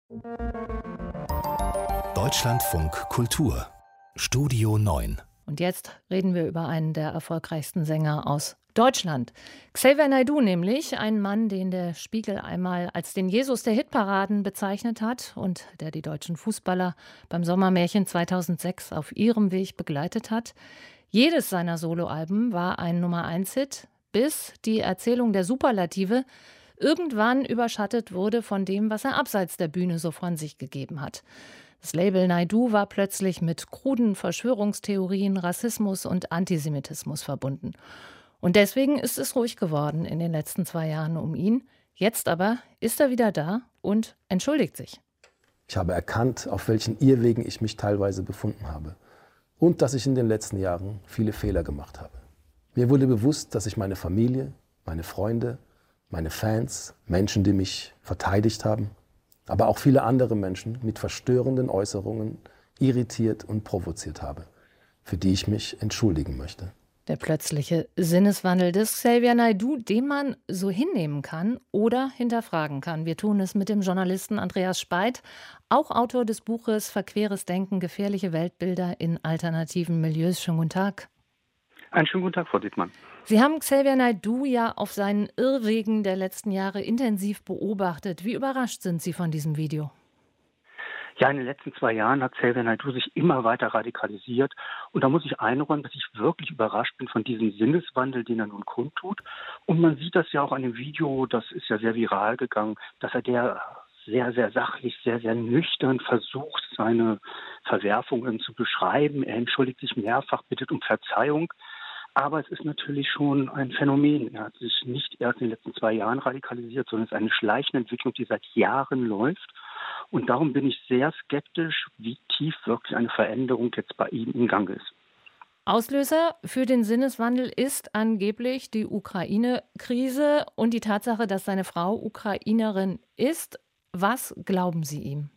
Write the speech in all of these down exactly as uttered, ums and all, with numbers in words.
Deutschlandfunk Kultur Studio neun. Und jetzt reden wir über einen der erfolgreichsten Sänger aus Deutschland. Xavier Naidoo nämlich, ein Mann, den der Spiegel einmal als den Jesus der Hitparaden bezeichnet hat und der die deutschen Fußballer beim Sommermärchen zweitausendsechs auf ihrem Weg begleitet hat. Jedes seiner Soloalben war ein Nummer-eins-Hit, bis die Erzählung der Superlative irgendwann überschattet wurde von dem, was er abseits der Bühne so von sich gegeben hat. Das Label Naidoo war plötzlich mit kruden Verschwörungstheorien, Rassismus und Antisemitismus verbunden. Und deswegen ist es ruhig geworden in den letzten zwei Jahren um ihn. Jetzt aber ist er wieder da und entschuldigt sich. Ich habe erkannt, auf welchen Irrwegen ich mich teilweise befunden habe. Und dass ich in den letzten Jahren viele Fehler gemacht habe. Mir wurde bewusst, dass ich meine Familie, meine Freunde, meine Fans, Menschen, die mich verteidigt haben, aber auch viele andere Menschen mit verstörenden Äußerungen irritiert und provoziert habe, für die ich mich entschuldigen möchte. Der plötzliche Sinneswandel des Xavier Naidoo, den man so hinnehmen kann oder hinterfragen kann. Wir tun es mit dem Journalisten Andreas Speit, auch Autor des Buches Verqueres Denken, gefährliche Weltbilder in alternativen Milieus. Schönen guten Tag. Einen schönen guten Tag, Frau Dittmann. Sie haben Xavier Naidoo ja auf seinen Irrwegen der letzten Jahre intensiv beobachtet. Wie überrascht sind Sie von diesem Video? Ja, in den letzten zwei Jahren hat Xavier Naidoo sich immer weiter radikalisiert. Und da muss ich einräumen, dass ich wirklich überrascht bin von diesem Sinneswandel, den er nun kundtut. Und man sieht das ja auch an dem Video, das ist ja sehr viral gegangen, dass er der sehr, sehr sachlich, sehr, sehr nüchtern versucht, seine Verwerfungen zu beschreiben. Er entschuldigt sich mehrfach, bittet um Verzeihung. Aber es ist natürlich schon ein Phänomen. Er hat sich nicht erst in den letzten zwei Jahren radikalisiert, sondern es ist eine schleichende Entwicklung, die seit Jahren läuft. Und darum bin ich sehr skeptisch, wie tief wirklich eine Veränderung jetzt bei ihm im Gange ist. Auslöser für den Sinneswandel ist angeblich die Ukraine-Krise und die Tatsache, dass seine Frau Ukrainerin ist. Was glauben Sie ihm?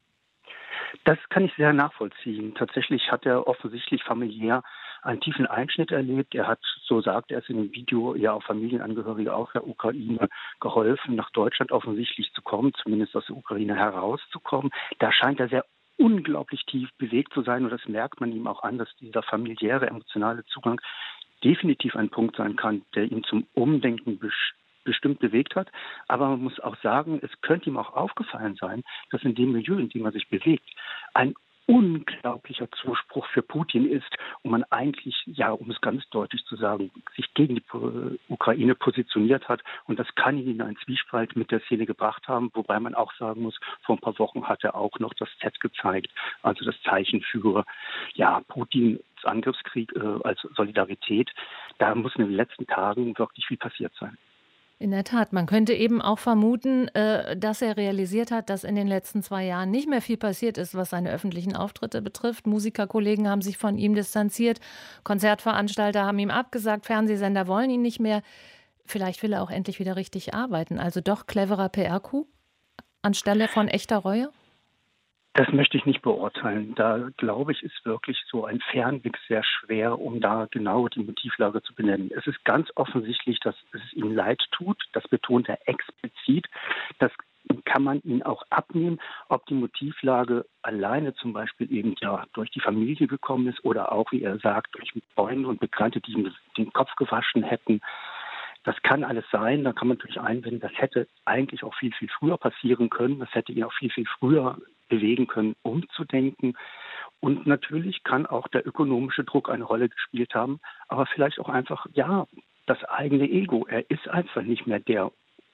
Das kann ich sehr nachvollziehen. Tatsächlich hat er offensichtlich familiär einen tiefen Einschnitt erlebt. Er hat, so sagt er es in dem Video, ja auch Familienangehörige aus der Ukraine geholfen, nach Deutschland offensichtlich zu kommen, zumindest aus der Ukraine herauszukommen. Da scheint er sehr unglaublich tief bewegt zu sein und das merkt man ihm auch an, dass dieser familiäre, emotionale Zugang definitiv ein Punkt sein kann, der ihn zum Umdenken bestimmt. bestimmt bewegt hat. Aber man muss auch sagen, es könnte ihm auch aufgefallen sein, dass in dem Milieu, in dem er sich bewegt, ein unglaublicher Zuspruch für Putin ist und man eigentlich, ja, um es ganz deutlich zu sagen, sich gegen die Ukraine positioniert hat. Und das kann ihn in einen Zwiespalt mit der Szene gebracht haben, wobei man auch sagen muss, vor ein paar Wochen hat er auch noch das Z gezeigt, also das Zeichen für, ja, Putins Angriffskrieg äh, als Solidarität. Da muss in den letzten Tagen wirklich viel passiert sein. In der Tat, man könnte eben auch vermuten, äh, dass er realisiert hat, dass in den letzten zwei Jahren nicht mehr viel passiert ist, was seine öffentlichen Auftritte betrifft. Musikerkollegen haben sich von ihm distanziert, Konzertveranstalter haben ihm abgesagt, Fernsehsender wollen ihn nicht mehr. Vielleicht will er auch endlich wieder richtig arbeiten. Also doch cleverer P R-Coup anstelle von echter Reue? Das möchte ich nicht beurteilen. Da, glaube ich, ist wirklich so ein Fernblick sehr schwer, um da genau die Motivlage zu benennen. Es ist ganz offensichtlich, dass es ihm leid tut. Das betont er explizit. Das kann man ihn auch abnehmen, ob die Motivlage alleine zum Beispiel eben ja durch die Familie gekommen ist oder auch, wie er sagt, durch Freunde und Bekannte, die ihm den Kopf gewaschen hätten. Das kann alles sein, da kann man natürlich einwenden, das hätte eigentlich auch viel, viel früher passieren können. Das hätte ihn auch viel, viel früher bewegen können, umzudenken. Und natürlich kann auch der ökonomische Druck eine Rolle gespielt haben, aber vielleicht auch einfach, ja, das eigene Ego. Er ist einfach nicht mehr der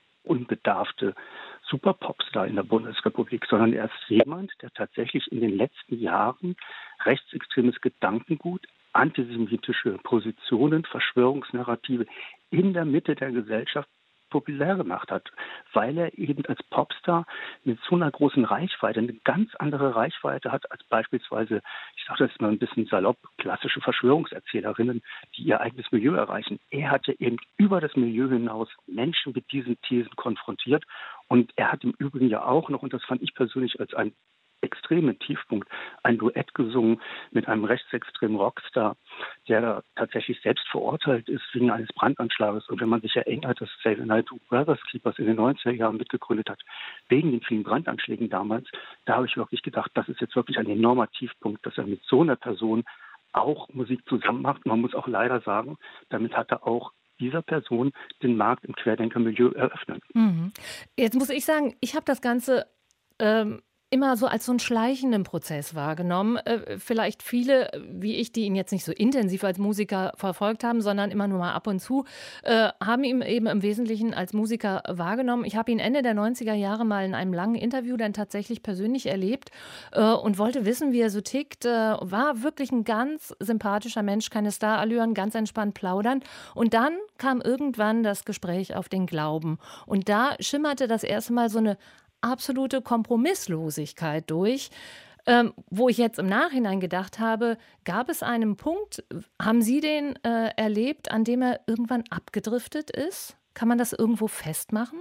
unbedarfte Superpopstar in der Bundesrepublik, sondern er ist jemand, der tatsächlich in den letzten Jahren rechtsextremes Gedankengut, antisemitische Positionen, Verschwörungsnarrative in der Mitte der Gesellschaft populär gemacht hat, weil er eben als Popstar mit so einer großen Reichweite eine ganz andere Reichweite hat als beispielsweise, ich sage das mal ein bisschen salopp, klassische Verschwörungserzählerinnen, die ihr eigenes Milieu erreichen. Er hat ja eben über das Milieu hinaus Menschen mit diesen Thesen konfrontiert und er hat im Übrigen ja auch noch, und das fand ich persönlich als ein extremen Tiefpunkt ein Duett gesungen mit einem rechtsextremen Rockstar, der tatsächlich selbst verurteilt ist wegen eines Brandanschlages. Und wenn man sich erinnert, dass Xavier Naidoo Brothers Keepers in den neunziger Jahren mitgegründet hat, wegen den vielen Brandanschlägen damals, da habe ich wirklich gedacht, das ist jetzt wirklich ein enormer Tiefpunkt, dass er mit so einer Person auch Musik zusammen macht. Man muss auch leider sagen, damit hat er auch dieser Person den Markt im Querdenkermilieu eröffnet. Mhm. Jetzt muss ich sagen, ich habe das Ganze ähm, immer so als so einen schleichenden Prozess wahrgenommen. Äh, vielleicht viele, wie ich, die ihn jetzt nicht so intensiv als Musiker verfolgt haben, sondern immer nur mal ab und zu, äh, haben ihn eben im Wesentlichen als Musiker wahrgenommen. Ich habe ihn Ende der neunziger Jahre mal in einem langen Interview dann tatsächlich persönlich erlebt äh, und wollte wissen, wie er so tickt. Äh, war wirklich ein ganz sympathischer Mensch, keine Starallüren, ganz entspannt plaudern. Und dann kam irgendwann das Gespräch auf den Glauben. Und da schimmerte das erste Mal so eine absolute Kompromisslosigkeit durch, ähm, wo ich jetzt im Nachhinein gedacht habe, gab es einen Punkt, haben Sie den äh, erlebt, an dem er irgendwann abgedriftet ist? Kann man das irgendwo festmachen?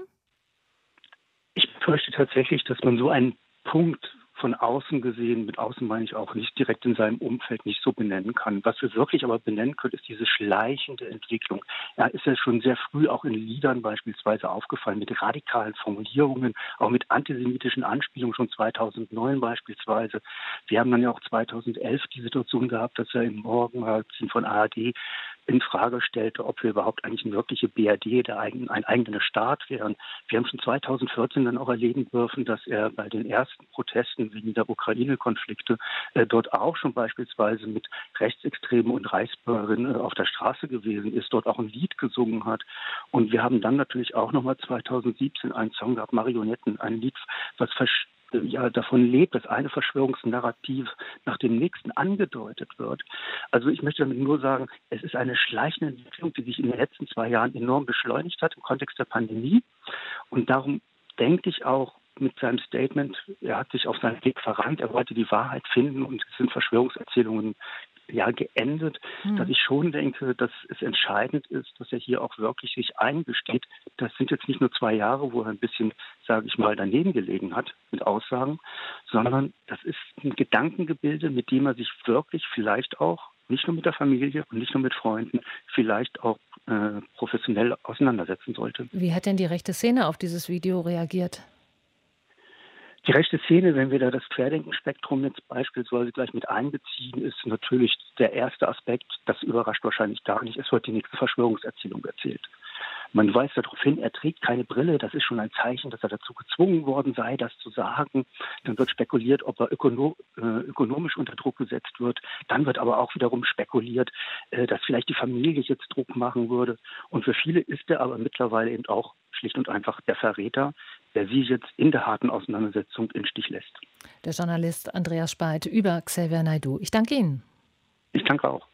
Ich fürchte tatsächlich, dass man so einen Punkt von außen gesehen, mit außen meine ich auch nicht direkt in seinem Umfeld, nicht so benennen kann. Was wir wirklich aber benennen können, ist diese schleichende Entwicklung. Er ist ja schon sehr früh auch in Liedern beispielsweise aufgefallen, mit radikalen Formulierungen, auch mit antisemitischen Anspielungen, schon zweitausendneun beispielsweise. Wir haben dann ja auch zweitausendelf die Situation gehabt, dass er im Morgenmagazin von A R D in Frage stellte, ob wir überhaupt eigentlich eine wirkliche B R D, der eigen, ein eigener Staat wären. Wir haben schon zweitausendvierzehn dann auch erleben dürfen, dass er bei den ersten Protesten wegen der Ukraine-Konflikte äh, dort auch schon beispielsweise mit Rechtsextremen und Reichsbürgerinnen äh, auf der Straße gewesen ist, dort auch ein Lied gesungen hat. Und wir haben dann natürlich auch nochmal zweitausendsiebzehn einen Song gehabt, Marionetten, ein Lied, was versch- ja davon lebt, dass eine Verschwörungsnarrativ nach dem nächsten angedeutet wird. Also ich möchte damit nur sagen, es ist eine schleichende Entwicklung, die sich in den letzten zwei Jahren enorm beschleunigt hat im Kontext der Pandemie. Und darum denke ich auch mit seinem Statement, er hat sich auf seinen Weg verrannt, er wollte die Wahrheit finden und es sind Verschwörungserzählungen ja geendet, mhm. dass ich schon denke, dass es entscheidend ist, dass er hier auch wirklich sich eingesteht. Das sind jetzt nicht nur zwei Jahre, wo er ein bisschen, sage ich mal, daneben gelegen hat mit Aussagen, sondern das ist ein Gedankengebilde, mit dem er sich wirklich vielleicht auch, nicht nur mit der Familie und nicht nur mit Freunden, vielleicht auch äh, professionell auseinandersetzen sollte. Wie hat denn die rechte Szene auf dieses Video reagiert? Die rechte Szene, wenn wir da das Querdenkenspektrum jetzt beispielsweise gleich mit einbeziehen, ist natürlich der erste Aspekt, das überrascht wahrscheinlich gar nicht, es wird die nächste Verschwörungserzählung erzählt. Man weist darauf hin, er trägt keine Brille, das ist schon ein Zeichen, dass er dazu gezwungen worden sei, das zu sagen. Dann wird spekuliert, ob er ökono- äh, ökonomisch unter Druck gesetzt wird. Dann wird aber auch wiederum spekuliert, äh, dass vielleicht die Familie jetzt Druck machen würde. Und für viele ist er aber mittlerweile eben auch schlicht und einfach der Verräter, der sie jetzt in der harten Auseinandersetzung im Stich lässt. Der Journalist Andreas Speit über Xavier Naidoo. Ich danke Ihnen. Ich danke auch.